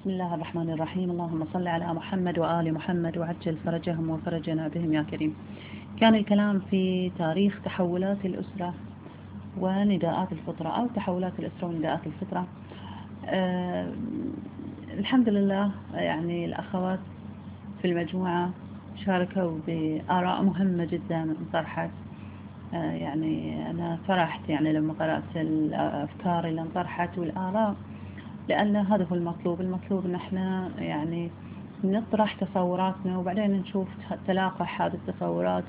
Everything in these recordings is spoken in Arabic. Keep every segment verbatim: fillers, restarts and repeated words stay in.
بسم الله الرحمن الرحيم. اللهم صل على محمد وآل محمد وعجل فرجهم وفرجنا بهم يا كريم. كان الكلام في تاريخ تحولات الأسرة ونداءات الفطرة أو تحولات الأسرة ونداءات الفطرة. أه الحمد لله، يعني الأخوات في المجموعة شاركوا بآراء مهمة جدا انطرحت. أه يعني أنا فرحت يعني لما قرأت الأفكار اللي انطرحت والآراء، لأن هذا هو المطلوب. المطلوب أن احنا يعني نطرح تصوراتنا وبعدين نشوف تلاقح هذه التصورات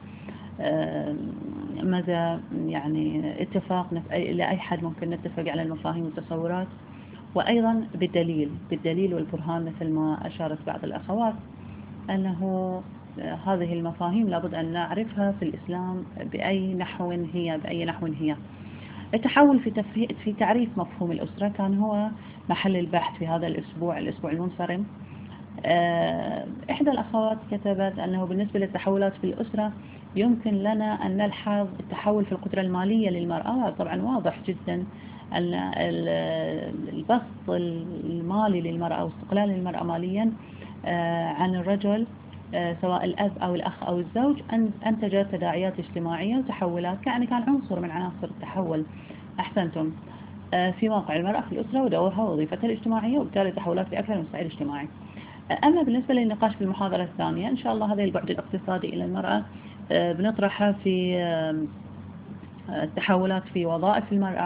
ومدى يعني اتفاقنا إلى أي حد ممكن نتفق على المفاهيم والتصورات، وأيضا بالدليل بالدليل والبرهان، مثل ما أشارت بعض الأخوات أنه هذه المفاهيم لابد أن نعرفها في الإسلام بأي نحو هي بأي نحو هي. التحول في في تعريف مفهوم الأسرة كان هو محل البحث في هذا الأسبوع الأسبوع المنصرم. إحدى الأخوات كتبت أنه بالنسبة للتحولات في الأسرة يمكن لنا أن نلحظ التحول في القدرة المالية للمرأة. طبعا واضح جدا أن البسط المالي للمرأة واستقلال المرأة ماليا عن الرجل سواء الأب أو الأخ أو الزوج أنتجت تداعيات اجتماعية وتحولات، يعني كان عنصر من عناصر التحول. أحسنتم في موقع المرأة في الأسرة ودورها ووظيفتها الاجتماعية، وبالتالي تحولات لأكثر من صعيد اجتماعي. أما بالنسبة للنقاش في المحاضرة الثانية، إن شاء الله هذا البعد الاقتصادي إلى المرأة بنطرحها في التحولات في وظائف المرأة.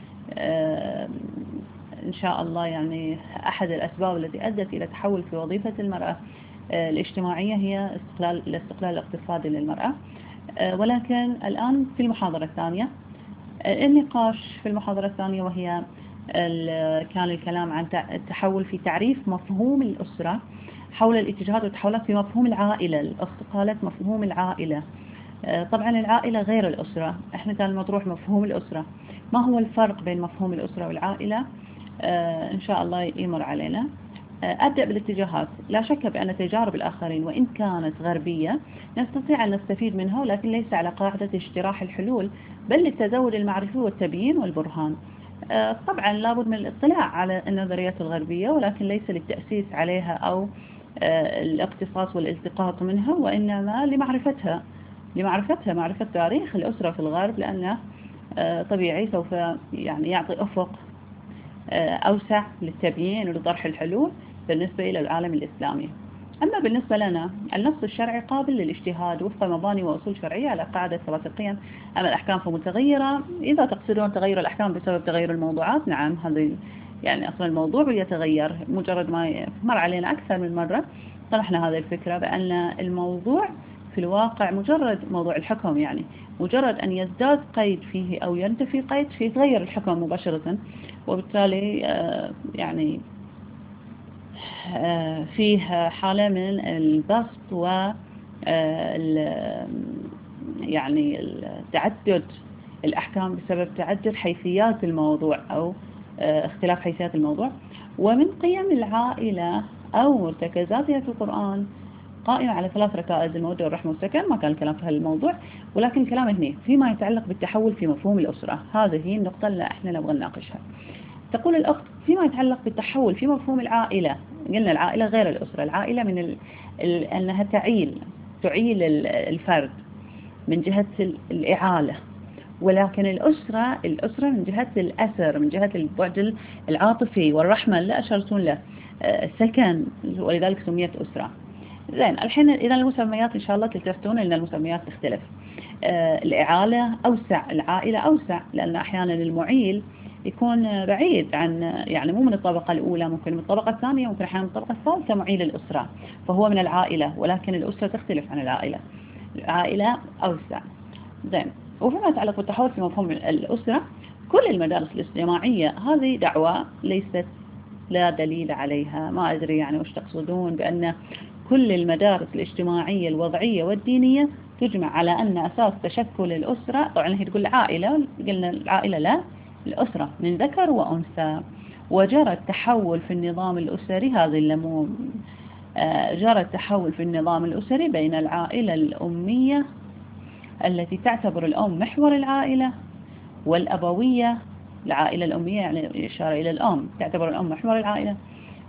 إن شاء الله يعني أحد الأسباب التي أدت إلى تحول في وظيفة المرأة الاجتماعية هي استقلال الاستقلال الاقتصادي للمرأة. ولكن الآن في المحاضرة الثانية النقاش في المحاضرة الثانية، وهي كان الكلام عن التحول في تعريف مفهوم الأسرة حول الاتجاهات والتحولات في مفهوم العائلة. الأخت قالت مفهوم العائلة. طبعا العائلة غير الأسرة، احنا كان المطروح مفهوم الأسرة. ما هو الفرق بين مفهوم الأسرة والعائلة؟ إن شاء الله يمر علينا. أبدأ بالاتجاهات. لا شك بأن تجارب الآخرين وإن كانت غربية نستطيع أن نستفيد منها، ولكن ليس على قاعدة اجتراح الحلول، بل للتزود المعرفي والتبيين والبرهان. طبعا لابد من الاطلاع على النظريات الغربية، ولكن ليس للتأسيس عليها أو الاقتصاص والالتقاط منها، وإنما لمعرفتها لمعرفتها معرفة تاريخ الأسرة في الغرب، لأنه طبيعي سوف يعني يعطي أفق أوسع للتبيين ولطرح الحلول بالنسبة إلى العالم الإسلامي. أما بالنسبة لنا، النص الشرعي قابل للاجتهاد وفق مباني وأصول شرعية على قاعدة ثبات القيم. أما الأحكام فمتغيرة. إذا تقصدون تغير الأحكام بسبب تغير الموضوعات، نعم، هذا يعني أصلا الموضوع يتغير. مجرد ما مر علينا أكثر من مرة طرحنا هذه الفكرة بأن الموضوع في الواقع مجرد موضوع الحكم، يعني مجرد أن يزداد قيد فيه أو ينتفي قيد فيه يتغير الحكم مباشرة، وبالتالي يعني فيه حالة من البسط و يعني تعدد الأحكام بسبب تعدد حيثيات الموضوع أو اختلاف حيثيات الموضوع. ومن قيم العائلة أو مرتكزاتها في القرآن قائمة على ثلاث ركائز: المودة والرحمة والسكن. ما كان الكلام في هالموضوع، ولكن الكلام هنا فيما يتعلق بالتحول في مفهوم الأسرة. هذه هي النقطة اللي احنا نبغى نناقشها. تقول الأخت فيما يتعلق بالتحول في مفهوم العائلة، قلنا العائلة غير الأسرة. العائلة من ال... ال... أنها تعيل تعيل الفرد من جهة الإعالة، ولكن الأسرة الأسرة من جهة الأثر، من جهة البعد العاطفي والرحمة اللي أشرتون له، سكن، ولذلك سميت أسرة. زين، الحين إذا المسميات إن شاء الله تلتفتون إن المسميات تختلف. الإعالة أوسع، العائلة أوسع، لأن أحيانا المعيل يكون بعيد عن، يعني مو من الطبقة الأولى، ممكن من الطبقة الثانية، ممكن أحيانا من الطبقة الثالثة معيل الأسرة، فهو من العائلة، ولكن الأسرة تختلف عن العائلة. العائلة أوسع. زين، وفيما يتعلق بالتحول في مفهوم الأسرة، كل المدارس الاجتماعية هذه دعوة ليست لا دليل عليها. ما أدري يعني وش تقصدون بأن كل المدارس الاجتماعية الوضعية والدينية تجمع على أن أساس تشكل الأسرة، طبعا هي تقول عائلة، قلنا العائلة لا، الأسرة من ذكر وأنثى. وجرى التحول في النظام الأسري، هذه اللي جرى التحول في النظام الأسري بين العائلة الأمية التي تعتبر الأم محور العائلة، والأبوية. العائلة الأمية يعني إشارة إلى الأم، تعتبر الأم محور العائلة،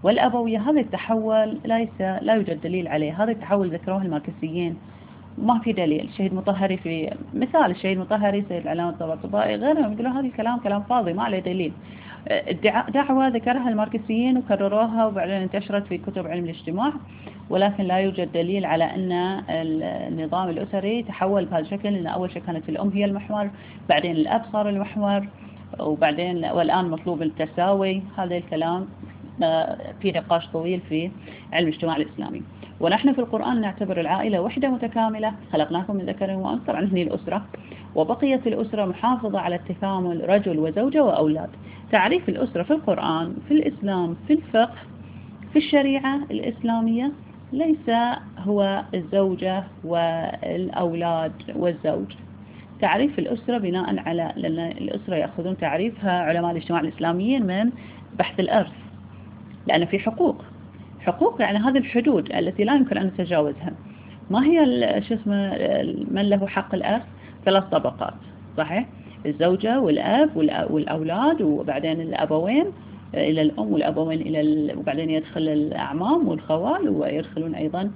والأبوية. هذا التحول ليس لا يوجد دليل عليه، هذا التحول ذكروه الماركسيين، ما في دليل. الشهيد مطهري في مثال، الشهيد مطهري، سيد العلامة الطباطبائي، غيرهم يقولون هذا الكلام كلام فاضي ما عليه دليل. دعوة ذكرها الماركسيين وكرروها وبعدين انتشرت في كتب علم الاجتماع، ولكن لا يوجد دليل على أن النظام الأسري تحول بهذا الشكل، لأن أول شيء كانت الأم هي المحور، بعدين الأب صار المحور، وبعدين والآن مطلوب التساوي. هذا الكلام في نقاش طويل في علم الاجتماع الإسلامي. ونحن في القرآن نعتبر العائلة وحدة متكاملة، خلقناكم من ذكر وأنثى، طبعا هني الأسرة، وبقيت الأسرة محافظة على التكامل رجل وزوجة وأولاد. تعريف الأسرة في القرآن، في الإسلام، في الفقه، في الشريعة الإسلامية، ليس هو الزوجة والأولاد والزوج. تعريف الأسرة بناء على، لأن الأسرة يأخذون تعريفها علماء الاجتماع الإسلاميين من بحث الإرث، لأن في حقوق، حقوق يعني هذه الحدود التي لا يمكن أن نتجاوزها. ما هي شو اسمه من له حق الإرث؟ ثلاث طبقات، صحيح؟ الزوجة والأب والأولاد، وبعدين الأبوين إلى الأم، والأبوين إلى ال... وبعدين يدخل الأعمام والخوال، ويدخلون أيضا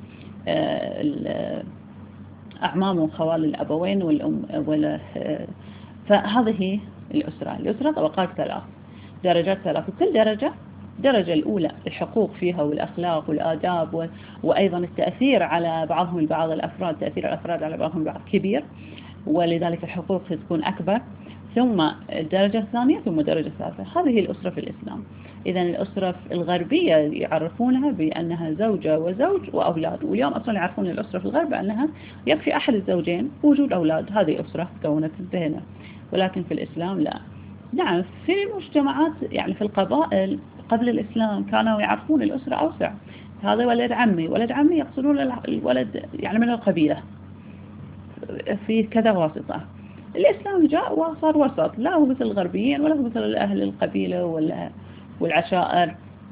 أعمام وخوال الأبوين والأم ولا. فهذه الأسرة. الأسرة طبقات ثلاث، درجات ثلاث، وكل درجة، الدرجة الأولى الحقوق فيها والأخلاق والآداب و... وأيضا التأثير على بعضهم البعض، الأفراد، تأثير الأفراد على بعضهم البعض كبير، ولذلك الحقوق تكون أكبر. ثم الدرجة الثانية، ثم الدرجة الثالثة. هذه الأسرة في الإسلام. إذا الأسرة الغربية يعرفونها بأنها زوجة وزوج وأولاد، واليوم أصلا يعرفون الأسرة في الغرب أنها يكفي أحد الزوجين وجود أولاد، هذه أسرة كونت انتهينا. ولكن في الإسلام لا. نعم في المجتمعات، يعني في القبائل قبل الإسلام كانوا يعرفون الأسرة أوسع، هذا ولد عمي، ولد عمي يقصدون الولد يعني من القبيلة، في كذا واسطة. الإسلام جاء وصار وسط، لا هو مثل الغربيين ولا هو مثل أهل القبيلة ولا والعشائر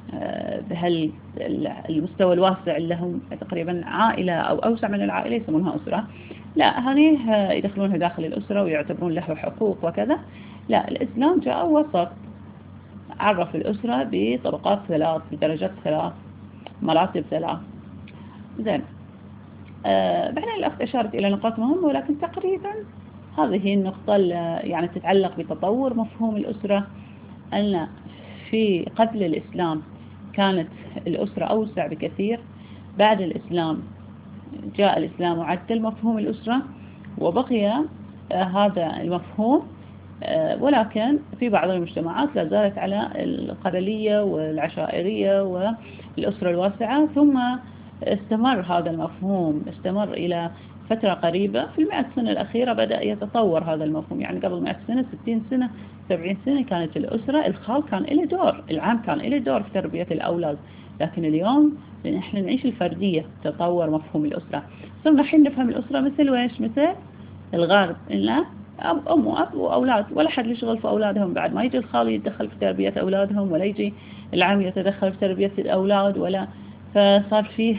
بهالمستوى الواسع اللي هم تقريبا عائلة أو أوسع من العائلة يسمونها أسرة. لا، هني يدخلونها داخل الأسرة ويعتبرون له حقوق وكذا. لا، الإسلام جاء وسط، عرف الأسرة بطبقات ثلاث، بدرجات ثلاث، مراتب ثلاث. زين. آه بعدين الأخت أشارت إلى نقاط مهمة، ولكن تقريبا هذه النقطة يعني تتعلق بتطور مفهوم الأسرة. أن في قبل الإسلام كانت الأسرة أوسع بكثير، بعد الإسلام جاء الإسلام وعدل مفهوم الأسرة وبقي آه هذا المفهوم، آه ولكن في بعض المجتمعات لا زالت على القبلية والعشائرية والأسرة الواسعة. ثم استمر هذا المفهوم، استمر إلى فترة قريبة في المئة سنة الأخيرة بدأ يتطور هذا المفهوم. يعني قبل مئة سنة، ستين سنة، سبعين سنة كانت الأسرة، الخال كان له دور، العام كان له دور في تربية الأولاد. لكن اليوم نحن نعيش الفردية، تطور مفهوم الأسرة، صرنا الحين نفهم الأسرة مثل ويش؟ مثل الغرب، إلا أب أم وأب وأولاد، ولا حد يشغل في أولادهم. بعد ما يجي الخال يتدخل في تربية أولادهم، ولا يجي العم يتدخل في تربية الأولاد، ولا فصار فيه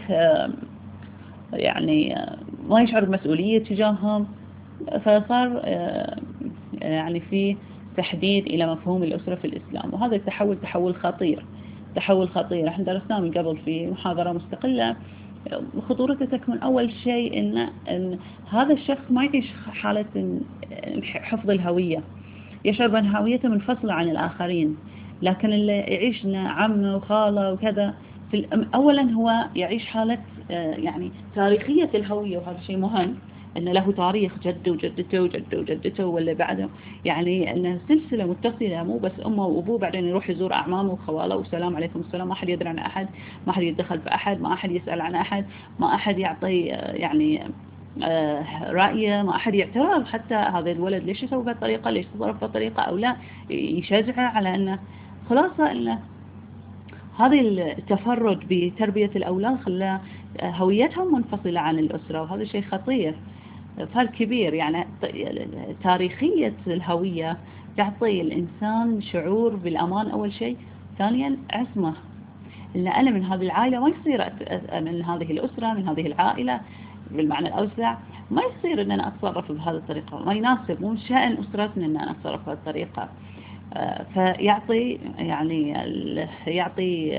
يعني ما يشعر بمسؤولية تجاههم. فصار يعني في تحديد إلى مفهوم الأسرة في الإسلام، وهذا التحول تحول خطير، تحول خطير. احنا درسناه من قبل في محاضرة مستقلة. خطورته تكمن أول شيء إن, إن هذا الشخص ما يعيش حالة حفظ الهوية، يشعر بأن هويته منفصلة عن الآخرين. لكن اللي يعيش عمه وخاله وكذا، في أولا هو يعيش حالة يعني تاريخية الهوية، وهذا شيء مهم، أن له تاريخ، جده وجدته وجده وجدته واللي بعده، يعني أنه سلسلة متصلة، مو بس أمه وأبوه بعدين يروح يزور أعمامه وخواله والسلام عليكم السلام، ما أحد يدري عن أحد، ما أحد يتدخل في أحد، ما أحد يسأل عن أحد، ما أحد يعطي يعني رأيه، ما أحد يعترض حتى هذا الولد ليش يسوي بهالطريقة، ليش تصرف بهالطريقة، أو لا يشجعه على أنه خلاصة أنه هذا التفرد بتربية الأولاد خلى هويتهم منفصلة عن الأسرة، وهذا شيء خطير، فرق كبير. يعني تاريخية الهوية تعطي الإنسان شعور بالأمان أول شيء، ثانيا عصمة، إن أنا من هذه العائلة ما يصير من هذه الأسرة، من هذه العائلة بالمعنى الأوسع، ما يصير أن أنا أتصرف بهذه الطريقة، ما يناسب، مو من شأن أسرتنا أن أنا أتصرف بهذه الطريقة. فيعطي يعني يعطي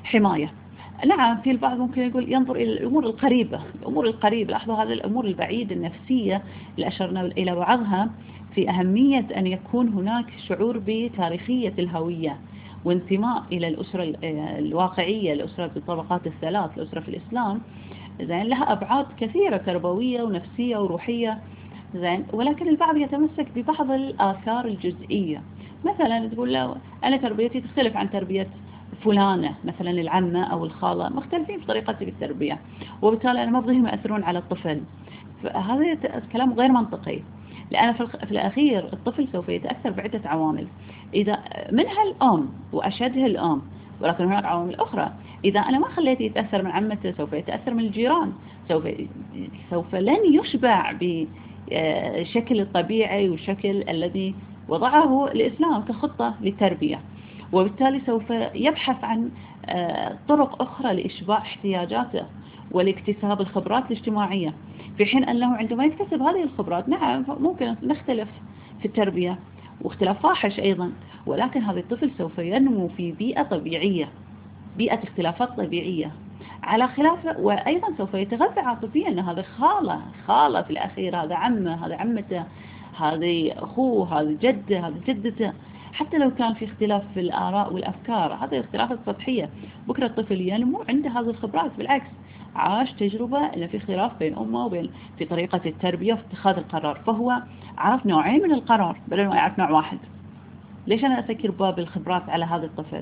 حماية. نعم، في البعض ممكن يقول ينظر إلى الأمور القريبة، الأمور القريبة، لاحظوا هذه الأمور البعيدة النفسية اللي أشرنا إلى بعضها في أهمية أن يكون هناك شعور بتاريخية الهوية وانتماء إلى الأسرة الواقعية، الأسرة بالطبقات الثلاث، الأسرة في الإسلام زين لها أبعاد كثيرة تربوية ونفسية وروحية زين، ولكن البعض يتمسك ببعض الآثار الجزئية. مثلا تقول له أنا تربيتي تختلف عن تربية فلانة، مثلا العمة أو الخالة، مختلفين في طريقتي بالتربية، وبالتالي أنا ما أبغيهم يأثرون على الطفل. فهذا كلام غير منطقي، لأن في الأخير الطفل سوف يتأثر بعدة عوامل، إذا منها الأم وأشدها الأم، ولكن هناك عوامل أخرى. إذا أنا ما خليته يتأثر من عمته سوف يتأثر من الجيران، سوف سوف لن يشبع بشكل الطبيعي والشكل الذي وضعه الإسلام كخطة للتربية، وبالتالي سوف يبحث عن طرق أخرى لإشباع احتياجاته ولاكتساب الخبرات الاجتماعية، في حين أنه عندما يكتسب هذه الخبرات نعم ممكن نختلف في التربية واختلاف فاحش أيضا، ولكن هذا الطفل سوف ينمو في بيئة طبيعية، بيئة اختلافات طبيعية على خلاف، وأيضا سوف يتغذى عاطفيا أن هذا خالة خالة في الأخير، هذا عمه، هذا عمته، هذا أخوه، هذا جده، هذا جدته، حتى لو كان في اختلاف في الآراء والأفكار، هذه الاختلافات السطحية. بكرة الطفل ينمو عنده هذه الخبرات، بالعكس عاش تجربة أن في خلاف بين أمه وبين في طريقة التربية وفي اتخاذ القرار، فهو عرف نوعين من القرار بدل ما يعرف نوع واحد. ليش أنا أسكر باب الخبرات على هذا الطفل؟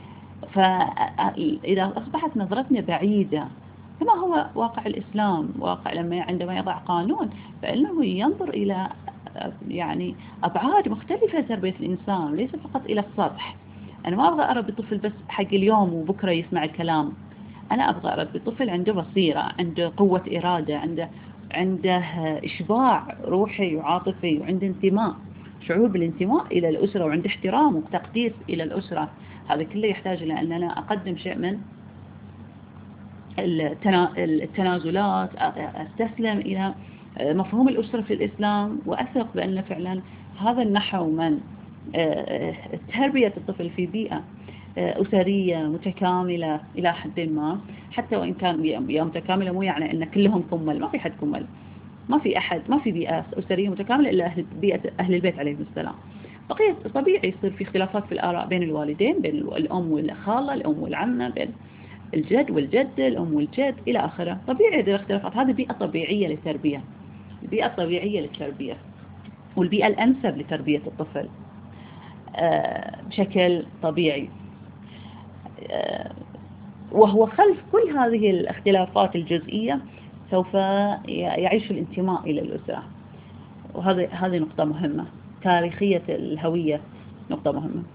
فإذا أصبحت نظرتنا بعيدة كما هو واقع الإسلام، واقع لما عندما يضع قانون فإنه ينظر إلى يعني أبعاد مختلفة لتربية الإنسان، ليس فقط إلى السطح. أنا ما أبغى أربي طفل بس حق اليوم وبكرة يسمع الكلام، أنا أبغى أربي طفل عنده بصيرة، عنده قوة إرادة، عنده عنده إشباع روحي وعاطفي، وعنده انتماء، شعور بالانتماء إلى الأسرة، وعنده احترام وتقدير إلى الأسرة. هذا كله يحتاج إلى أن أنا أقدم شيء من التنازلات، أستسلم إلى مفهوم الأسرة في الإسلام، وأثق بأن فعلا هذا النحو من تربية الطفل في بيئة أسرية متكاملة إلى حد ما، حتى وإن كان بيئة متكاملة مو يعني أن كلهم كمل، ما في حد كمل، ما في أحد، ما في بيئة أسرية متكاملة إلا أهل بيئة أهل البيت عليهم السلام. بقية طبيعي يصير في اختلافات في الآراء بين الوالدين، بين الأم والخالة، الأم والعمة، بين الجد والجدة، الأم والجد إلى آخره، طبيعي هذه الاختلافات، هذه بيئة طبيعية للتربية، البيئة الطبيعية للتربية والبيئة الأنسب لتربية الطفل بشكل طبيعي، وهو خلف كل هذه الاختلافات الجزئية سوف يعيش الانتماء إلى الأسرة، وهذه هذه نقطة مهمة. تاريخية الهوية نقطة مهمة.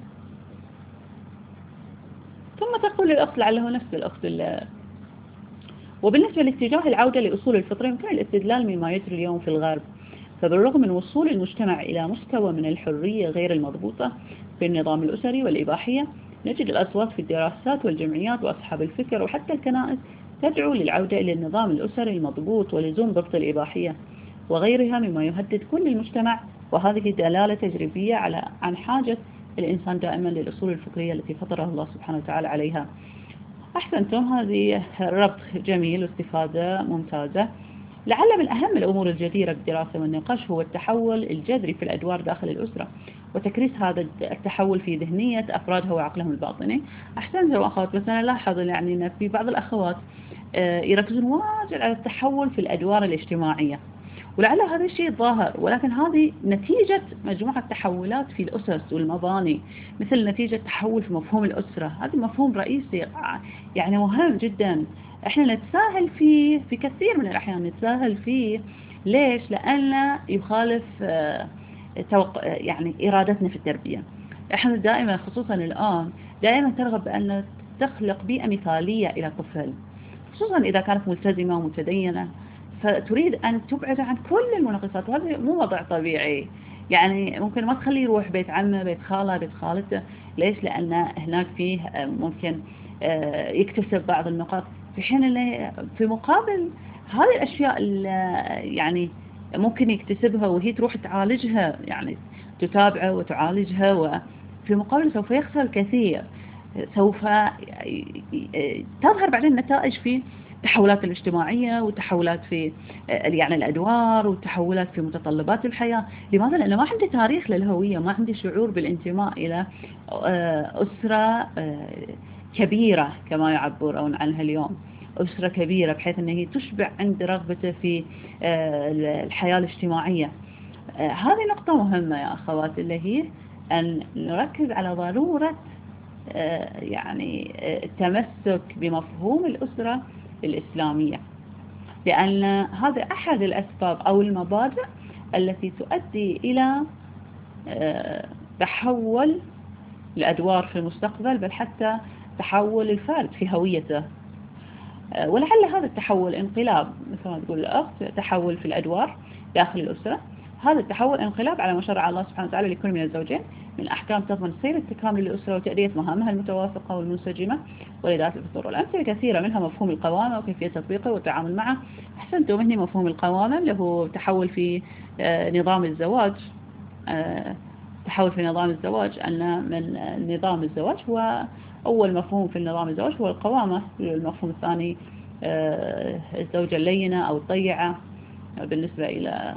ثم تقول الأخت لعله نفس الأخت، وبالنسبة لاتجاه العودة لأصول الفطرة يمكن الاستدلال مما يجري اليوم في الغرب، فبالرغم من وصول المجتمع إلى مستوى من الحرية غير المضبوطة في النظام الأسري والإباحية، نجد الأصوات في الدراسات والجمعيات وأصحاب الفكر وحتى الكنائس تدعو للعودة إلى النظام الأسري المضبوط ولزوم ضبط الإباحية وغيرها مما يهدد كل المجتمع، وهذه دلالة تجريبية على عن حاجة الإنسان دائما للأصول الفكرية التي فطره الله سبحانه وتعالى عليها. أحسنتم، هذه ربط جميل واستفادة ممتازة. لعل من أهم الأمور الجديرة بالدراسة والنقاش هو التحول الجذري في الأدوار داخل الأسرة، وتكريس هذا التحول في ذهنية أفرادها وعقلهم الباطني. أحسنتم أخوات، بس أنا لاحظ يعني أن في بعض الأخوات يركزون واجد على التحول في الأدوار الاجتماعية، ولعل هذا الشيء ظاهر، ولكن هذه نتيجة مجموعة تحولات في الأسس والمباني، مثل نتيجة تحول في مفهوم الأسرة. هذا مفهوم رئيسي يعني مهم جدا، احنا نتساهل فيه في كثير من الأحيان، نتساهل فيه. ليش؟ لأن يخالف يعني إرادتنا في التربية. احنا دائما خصوصا الآن دائما ترغب بأن تخلق بيئة مثالية إلى الطفل، خصوصا إذا كانت ملتزمة ومتدينة، فتريد أن تبعد عن كل المناقصات، وهذا مو وضع طبيعي. يعني ممكن ما تخليه يروح بيت عمه، بيت خاله، بيت خالته. ليش؟ لأن هناك فيه ممكن يكتسب بعض النقاط، في حين اللي في مقابل هذه الأشياء يعني ممكن يكتسبها وهي تروح تعالجها، يعني تتابعه وتعالجها، وفي مقابل سوف يخسر كثير. سوف تظهر بعدين نتائج في التحولات الاجتماعية والتحولات في يعني الأدوار والتحولات في متطلبات الحياة. لماذا؟ لأنه ما عندي تاريخ للهوية، ما عندي شعور بالانتماء إلى أسرة كبيرة كما يعبرون عنها اليوم، أسرة كبيرة بحيث أنها تشبع عند رغبته في الحياة الاجتماعية. هذه نقطة مهمة يا أخوات، اللي هي أن نركز على ضرورة يعني التمسك بمفهوم الأسرة الإسلامية، لأن هذا أحد الأسباب أو المبادئ التي تؤدي إلى تحول الأدوار في المستقبل، بل حتى تحول الفرد في هويته. ولعل هذا التحول انقلاب مثل ما تقول الأخت، تحول في الأدوار داخل الأسرة. هذا التحول انقلاب على ما شرع الله سبحانه وتعالى لكل من الزوجين من أحكام تضمن سير التكامل للأسرة وتأدية مهامها المتوافقة والمنسجمة ولذات الفطور. والأمثلة كثيرة، منها مفهوم القوامة وكيفية تطبيقه والتعامل معه. أحسنت، ومنه مفهوم القوامة له تحول في نظام الزواج، تحول في نظام الزواج أن من نظام الزواج هو أول مفهوم في النظام الزواج هو القوامة. المفهوم الثاني الزوجة اللينة أو الطيعة بالنسبة إلى.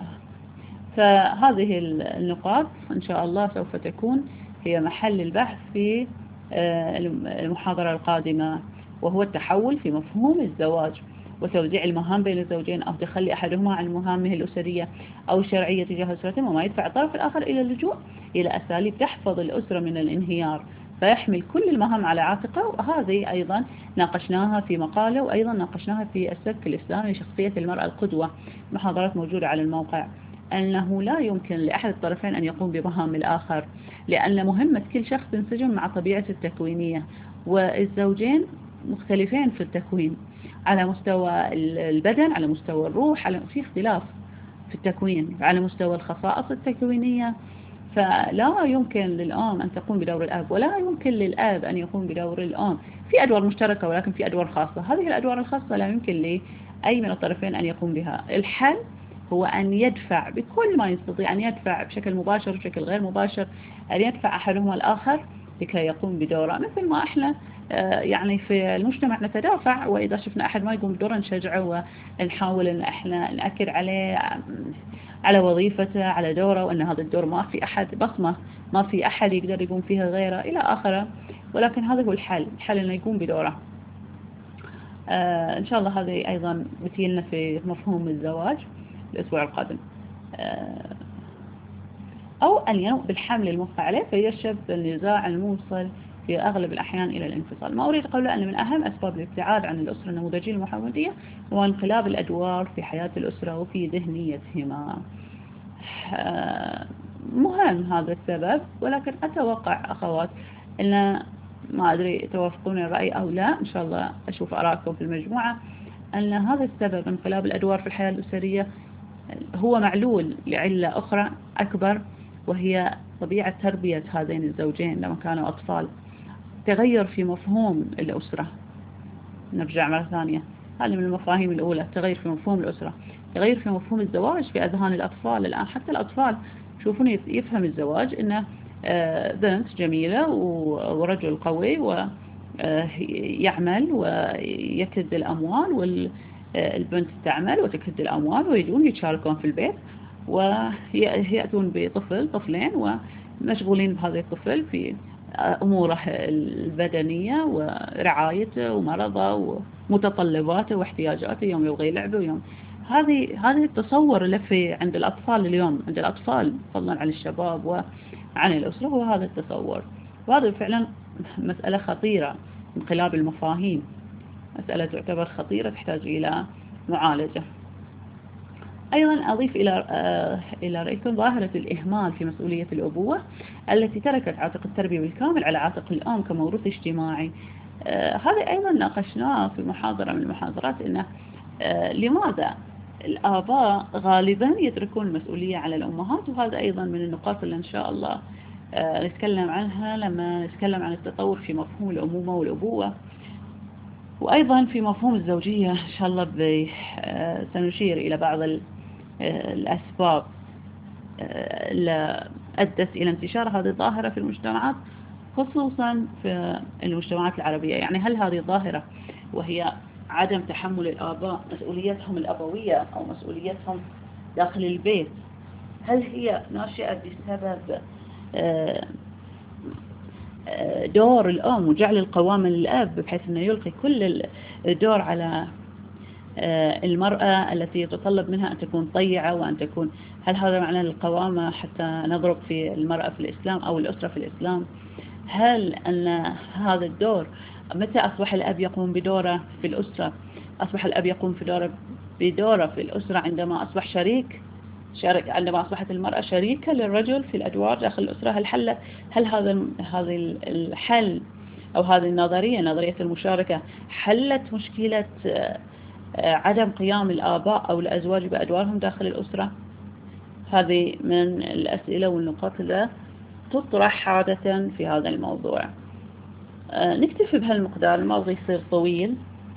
فهذه النقاط إن شاء الله سوف تكون هي محل البحث في المحاضرة القادمة، وهو التحول في مفهوم الزواج وتوزيع المهام بين الزوجين، أو تخلي أحدهما عن مهامه الأسرية أو الشرعية تجاه أسرته، وما يدفع الطرف الآخر إلى اللجوء إلى أساليب تحفظ الأسرة من الانهيار فيحمل كل المهام على عاتقه. وهذه أيضا ناقشناها في مقالة، وأيضا ناقشناها في السبك الإسلامي لشخصية المرأة القدوة، محاضرات موجودة على الموقع، أنه لا يمكن لأحد الطرفين أن يقوم بمهام الآخر، لأن مهمة كل شخص تنسجم مع طبيعته التكوينية، والزوجين مختلفين في التكوين على مستوى البدن، على مستوى الروح، على في اختلاف في التكوين على مستوى الخصائص التكوينية. فلا يمكن للأم أن تقوم بدور الأب، ولا يمكن للأب أن يقوم بدور الأم. في أدوار مشتركة ولكن في أدوار خاصة، هذه الأدوار الخاصة لا يمكن لأي من الطرفين أن يقوم بها. الحل هو أن يدفع بكل ما يستطيع، أن يدفع بشكل مباشر بشكل غير مباشر، أن يدفع أحدهما الآخر لكي يقوم بدوره، مثل ما إحنا يعني في المجتمع نتدافع، وإذا شفنا أحد ما يقوم بدوره نشجعه ونحاول أن إحنا نأكد عليه على وظيفته على دوره، وأن هذا الدور ما في أحد بصمة، ما في أحد يقدر يقوم فيها غيره إلى آخره. ولكن هذا هو الحل، الحل أنه يقوم بدوره. آه إن شاء الله هذه أيضا بتيلنا في مفهوم الزواج الأسبوع القادم. آه أو أن ينوء بالحمل الموقع عليه فيشب النزاع الموصل في أغلب الأحيان إلى الانفصال. ما أريد قوله أن من أهم أسباب الابتعاد عن الأسرة النموذجية المحمدية هو انقلاب الأدوار في حياة الأسرة وفي ذهنيتهما. مهم هذا السبب، ولكن أتوقع أخوات أن ما أدري توافقون الرأي أو لا، إن شاء الله أشوف أراكم في المجموعة، أن هذا السبب انقلاب الأدوار في الحياة الأسرية هو معلول لعلة أخرى أكبر، وهي طبيعة تربية هذين الزوجين لما كانوا أطفال. تغير في مفهوم الأسرة، نرجع مرة ثانية، هذه من المفاهيم الأولى، تغير في مفهوم الأسرة، تغير في مفهوم الزواج في أذهان الأطفال. الآن حتى الأطفال شوفون يفهم الزواج إنه بنت جميلة ورجل قوي ويعمل ويكد الأموال، والبنت تعمل وتكد الأموال، ويجون يتشاركون في البيت ويأتون بطفل طفلين ومشغولين بهذا الطفل في أموره البدنية ورعايته ومرضه ومتطلباته واحتياجاته، يوم يبغى يلعب ويوم. هذه هذه التصور اللي في عند الأطفال اليوم، عند الأطفال فضلا عن الشباب وعن الأسرة، هو هذا التصور. وهذا فعلا مسألة خطيرة، انقلاب المفاهيم، مسألة تعتبر خطيرة تحتاج إلى معالجة. أيضا أضيف إلى إلى رأيكم ظاهرة الإهمال في مسؤولية الأبوة التي تركت عاتق التربية بالكامل على عاتق الأم كموروث اجتماعي. آه هذا أيضا ناقشناه في محاضرة من المحاضرات، إنه آه لماذا الآباء غالبا يتركون المسؤولية على الأمهات. وهذا أيضا من النقاط اللي إن شاء الله آه نتكلم عنها لما نتكلم عن التطور في مفهوم الأمومة والأبوة، وأيضا في مفهوم الزوجية. إن شاء الله سنشير إلى بعض الأسباب اللي أدت إلى انتشار هذه الظاهرة في المجتمعات خصوصا في المجتمعات العربية. يعني هل هذه ظاهرة وهي عدم تحمل الآباء مسؤوليتهم الأبوية أو مسؤوليتهم داخل البيت، هل هي ناشئة بسبب آه، آه، دور الأم وجعل القوامة للأب بحيث أنه يلقي كل الدور على آه، المرأة التي يتطلب منها أن تكون طيعة وأن تكون، هل هذا معنى القوامة حتى نضرب في المرأة في الإسلام أو الأسرة في الإسلام؟ هل أن هذا الدور متى أصبح الأب يقوم بدوره في الأسرة؟ أصبح الأب يقوم في دوره بدوره في الأسرة عندما أصبح شريك شارك عندما أصبحت المرأة شريكة للرجل في الأدوار داخل الأسرة. هل حل هل هذا هذا الحل أو هذه النظرية، نظرية المشاركة، حلت مشكلة عدم قيام الآباء أو الأزواج بأدوارهم داخل الأسرة؟ هذه من الأسئلة والنقاط اللي تطرح عادة في هذا الموضوع. نكتفي بهالمقدار، الموضوع يصير طويل.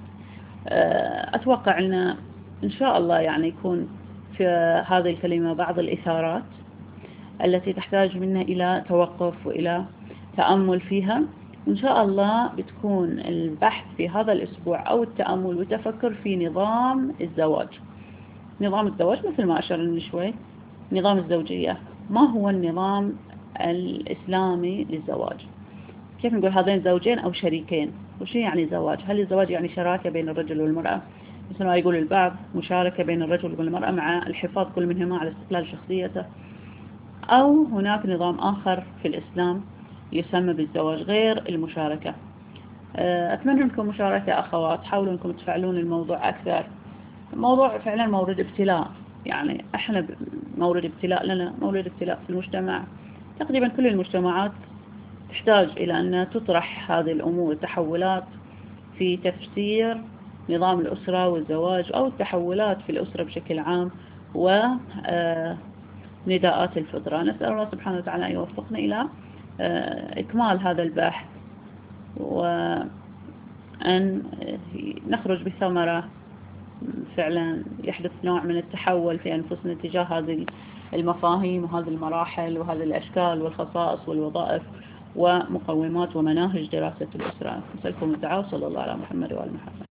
أتوقع أن إن شاء الله يعني يكون في هذه الكلمة بعض الإثارات التي تحتاج منا إلى توقف وإلى تأمل فيها. إن شاء الله بتكون البحث في هذا الأسبوع أو التأمل والتفكر في نظام الزواج. نظام الزواج مثل ما أشرنا من شوي، نظام الزوجية، ما هو النظام الإسلامي للزواج؟ كيف نقول هذين زوجين أو شريكين؟ وشو يعني زواج؟ هل الزواج يعني شراكة بين الرجل والمرأة مثل ما يقول البعض، مشاركة بين الرجل والمرأة مع الحفاظ كل منهما على استقلال شخصيته، أو هناك نظام آخر في الإسلام يسمى بالزواج غير المشاركة؟ أتمنى أنكم مشاركة أخوات، حاولوا أنكم تفعلون الموضوع أكثر. الموضوع فعلا مورد ابتلاء، يعني احنا مورد ابتلاء لنا، مورد ابتلاء في المجتمع. تقريبا كل المجتمعات تحتاج إلى أن تطرح هذه الأمور، التحولات في تفسير نظام الأسرة والزواج أو التحولات في الأسرة بشكل عام ونداءات الفطرة. نسأل الله سبحانه وتعالى أن يوفقنا إلى إكمال هذا البحث وأن نخرج بثمرة فعلا يحدث نوع من التحول في أنفسنا تجاه هذه المفاهيم وهذه المراحل وهذه الأشكال والخصائص والوظائف ومقومات ومناهج دراسة الأسرة. نسألكم الدعاء، صلى الله على محمد وآل محمد.